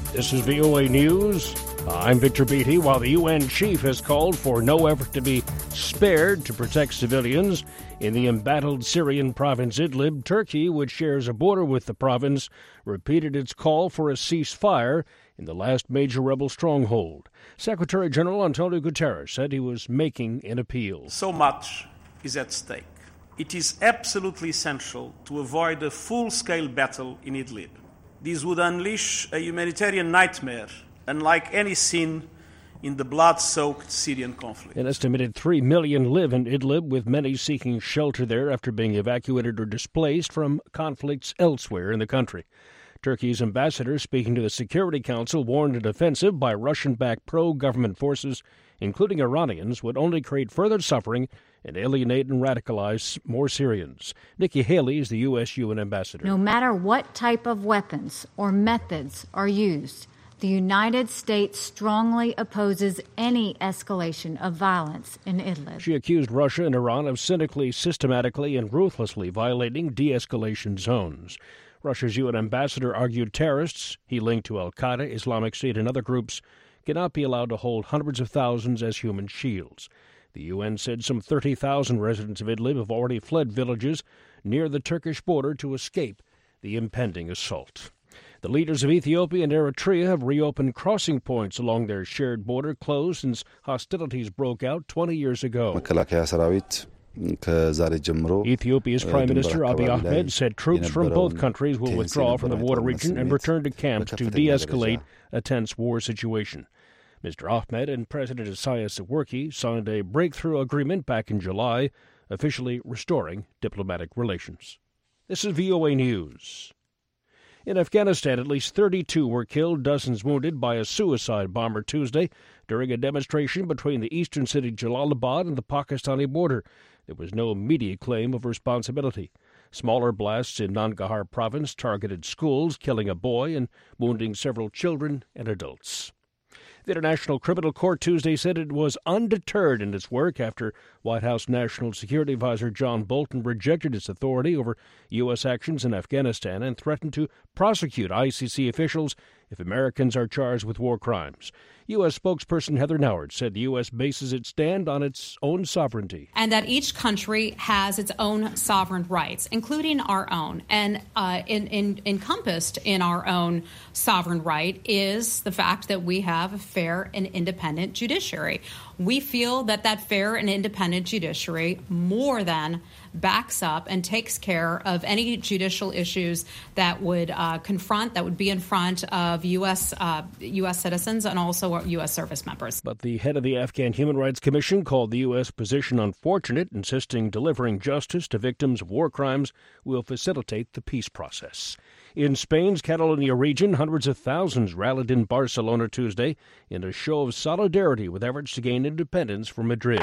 This is VOA News. I'm Victor Beatty. While the UN chief has called for no effort to be spared to protect civilians in the embattled Syrian province Idlib, Turkey, which shares a border with the province, repeated its call for a ceasefire in the last major rebel stronghold. Secretary General Antonio Guterres said he was making an appeal. So much is at stake. It is absolutely essential to avoid a full-scale battle in Idlib. This would unleash a humanitarian nightmare unlike any seen in the blood-soaked Syrian conflict. An estimated 3 million live in Idlib, with many seeking shelter there after being evacuated or displaced from conflicts elsewhere in the country. Turkey's ambassador, speaking to the Security Council, warned an offensive by Russian-backed pro-government forces, including Iranians, would only create further suffering and alienate and radicalize more Syrians. Nikki Haley is the U.S. UN ambassador. No matter what type of weapons or methods are used, the United States strongly opposes any escalation of violence in Idlib. She accused Russia and Iran of cynically, systematically, and ruthlessly violating de-escalation zones. Russia's UN ambassador argued terrorists he linked to al-Qaeda, Islamic State, and other groups cannot be allowed to hold hundreds of thousands as human shields. The UN said some 30,000 residents of Idlib have already fled villages near the Turkish border to escape the impending assault. The leaders of Ethiopia and Eritrea have reopened crossing points along their shared border, closed since hostilities broke out 20 years ago. Ethiopia's Prime Minister Abiy Ahmed said troops from both countries will withdraw from the border region and return to camps to de-escalate a tense war situation. Mr. Ahmed and President Isaias Afwerki signed a breakthrough agreement back in July, officially restoring diplomatic relations. This is VOA News. In Afghanistan, at least 32 were killed, dozens wounded by a suicide bomber Tuesday during a demonstration between the eastern city Jalalabad and the Pakistani border. There was no immediate claim of responsibility. Smaller blasts in Nangarhar province targeted schools, killing a boy and wounding several children and adults. The International Criminal Court Tuesday said it was undeterred in its work after White House National Security Advisor John Bolton rejected its authority over U.S. actions in Afghanistan and threatened to prosecute ICC officials if Americans are charged with war crimes. U.S. spokesperson Heather Nauert said the U.S. bases its stand on its own sovereignty. And that each country has its own sovereign rights, including our own. And encompassed in our own sovereign right is the fact that we have a fair and independent judiciary. We feel that that fair and independent judiciary more than backs up and takes care of any judicial issues that would that would be in front of U.S. citizens and also U.S. service members. But the head of the Afghan Human Rights Commission called the U.S. position unfortunate, insisting delivering justice to victims of war crimes will facilitate the peace process. In Spain's Catalonia region, hundreds of thousands rallied in Barcelona Tuesday in a show of solidarity with efforts to gain independence from Madrid.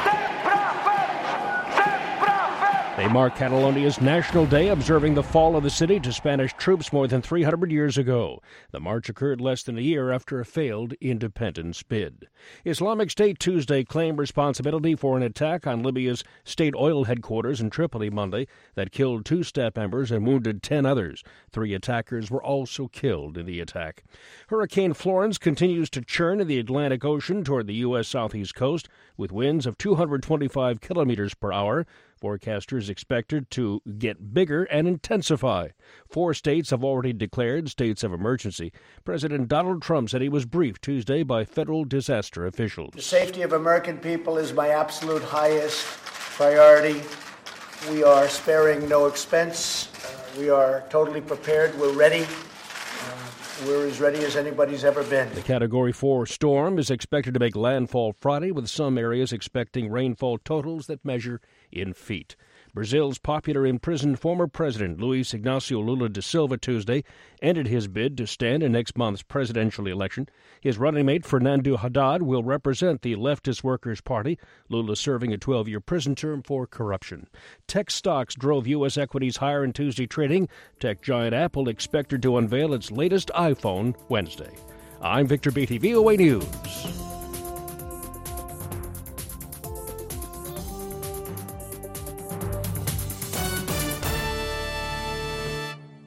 They mark Catalonia's National Day, observing the fall of the city to Spanish troops more than 300 years ago. The march occurred less than a year after a failed independence bid. Islamic State Tuesday claimed responsibility for an attack on Libya's state oil headquarters in Tripoli Monday that killed 2 staff members and wounded 10 others. 3 attackers were also killed in the attack. Hurricane Florence continues to churn in the Atlantic Ocean toward the U.S. southeast coast with winds of 225 kilometers per hour. Forecasters expected to get bigger and intensify. 4 states have already declared states of emergency. President Donald Trump said he was briefed Tuesday by federal disaster officials. The safety of American people is my absolute highest priority. We are sparing no expense. We are totally prepared. We're ready. We're as ready as anybody's ever been. The Category 4 storm is expected to make landfall Friday, with some areas expecting rainfall totals that measure in feet. Brazil's popular imprisoned former president Luiz Inácio Lula da Silva Tuesday ended his bid to stand in next month's presidential election. His running mate Fernando Haddad will represent the leftist Workers' Party, Lula serving a 12-year prison term for corruption. Tech stocks drove U.S. equities higher in Tuesday trading. Tech giant Apple expected to unveil its latest iPhone Wednesday. I'm Victor Beatty, VOA News.